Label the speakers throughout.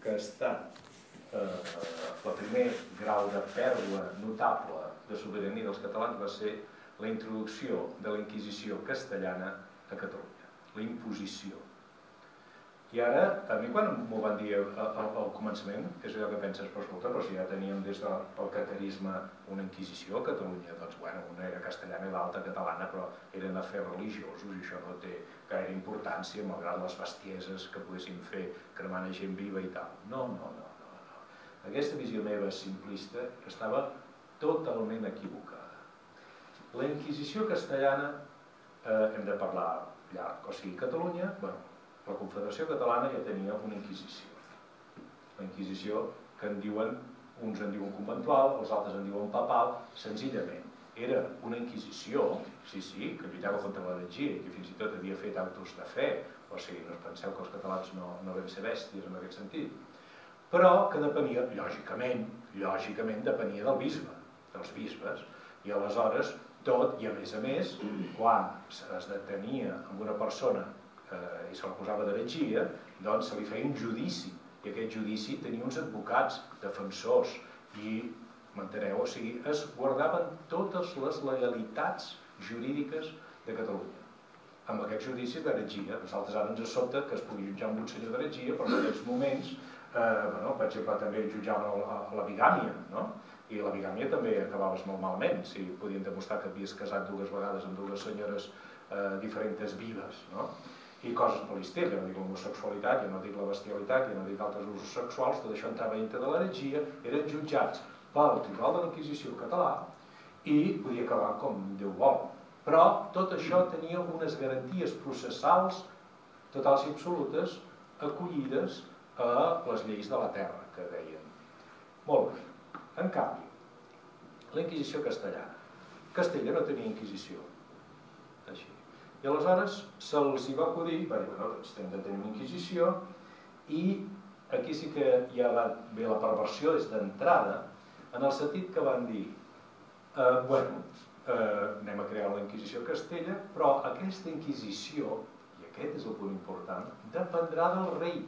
Speaker 1: que ha estat el primer grau de pèrdua notable de sobirania dels catalans va ser la introducció de la Inquisició castellana a Catalunya, la imposició. I ara, a mi quan m'ho van dir al començament, és allò que penses, però escolta, però si ja teníem des del catarisme una Inquisició a Catalunya, doncs bueno, una era castellana i l'altra catalana, però eren afers religiosos i això no té gaire importància, malgrat les bestieses que poguessin fer cremant a gent viva i tal. No. Aquesta visió meva simplista estava totalment equivocada. La Inquisició castellana, hem de parlar llarg, o sigui, Catalunya, bueno, la Confederació Catalana ja tenia una Inquisició. La Inquisició que uns en diuen conventual, els altres en diuen papal, senzillament. Era una Inquisició, sí, que lluitava contra l'heretgia i que fins i tot havia fet autos de fe, o sigui, no us penseu que els catalans no vam ser bèsties en aquest sentit, però que depenia, lògicament depenia del bisbe, dels bisbes, i aleshores tot, i a més, quan es detenia amb una persona i se l'acusava d'heretgia, doncs se li feia un judici, i aquest judici tenia uns advocats, defensors, i, m'enteneu, o sigui, es guardaven totes les legalitats jurídiques de Catalunya. Amb aquests judicis d'heretgia, nosaltres ara ens sobta que es pugui jutjar un senyor d'heretgia, però en aquells moments, per exemple, també jutjaven la bigàmia, no? I la bigàmia també acabaves molt malament, si podien demostrar que havies casat 2 vegades amb 2 senyores diferents vives, no? I coses de l'estil, ja no dic l'homosexualitat, ja no dic la bestialitat, ja no dic altres usos sexuals, tot això entrava dintre de l'heretgia, eren jutjats pel Tribunal de la Inquisició català i podia acabar com Déu vol. Però tot això tenia unes garanties processals totals i absolutes acollides a les lleis de la terra, que deien. Molt bé. En canvi, la Inquisició castellana. Castella no tenia Inquisició. Així. I aleshores se'ls hi va acudir, va dir, bueno, doncs hem de tenir una Inquisició, i aquí sí que ja va ve la perversió des d'entrada, en el sentit que van dir, bueno, anem a crear la Inquisició a Castella, però aquesta Inquisició, i aquest és el punt important, dependrà del rei,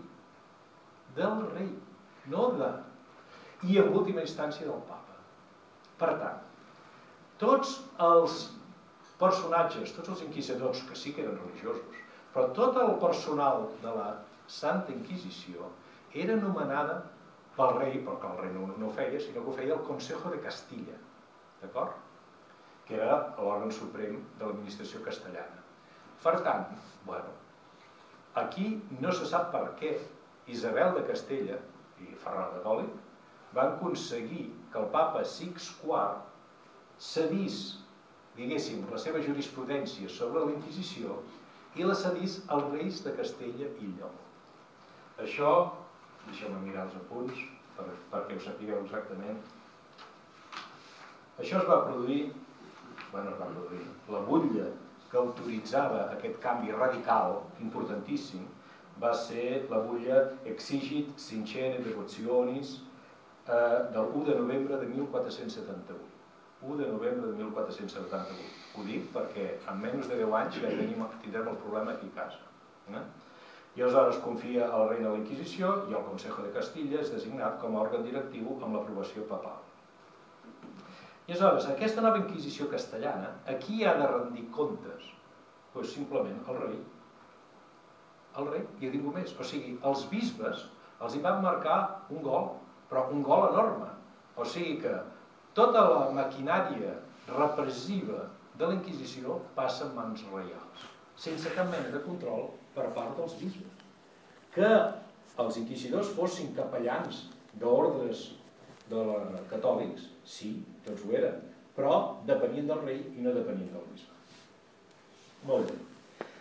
Speaker 1: no de... i en última instància del papa. Per tant, tots els personatges, tots els inquisidors, que sí que eren religiosos, però tot el personal de la Santa Inquisició era nomenada pel rei, però que el rei no ho feia, sinó que ho feia el Consejo de Castilla, d'acord? Que era l'òrgan suprem de l'administració castellana. Per tant, bueno, aquí no se sap per què Isabel de Castella i Ferran Catòlic van aconseguir que el papa Sixt IV cedís, diguéssim, la seva jurisprudència sobre la Inquisició i la cedís als reis de Castella i Lleó. Això, deixeu-me mirar els apunts perquè ho sapigueu exactament. Això es va produir, la butlla que autoritzava aquest canvi radical, importantíssim, va ser la butlla Exigit Sincere Devotionis del 1 de novembre de 1478. 1 de novembre de 1478. Ho dic perquè en menys de 10 anys ja tindrem el problema aquí a casa. I aleshores confia el rei en la Inquisició i el Consejo de Castilla és designat com a òrgan directiu amb l'aprovació papal. I aleshores, aquesta nova Inquisició castellana, a qui ha de rendir comptes? Doncs simplement el rei. El rei, i a ningú més. O sigui, els bisbes els hi van marcar un gol, però un gol enorme. O sigui que tota la maquinària repressiva de la Inquisició passa en mans reials, sense cap mena de control per part dels bisbes. Que els inquisidors fossin capellans d'ordres catòlics, sí, tots ho eren, però depenien del rei i no depenien del bisbe. Molt bé.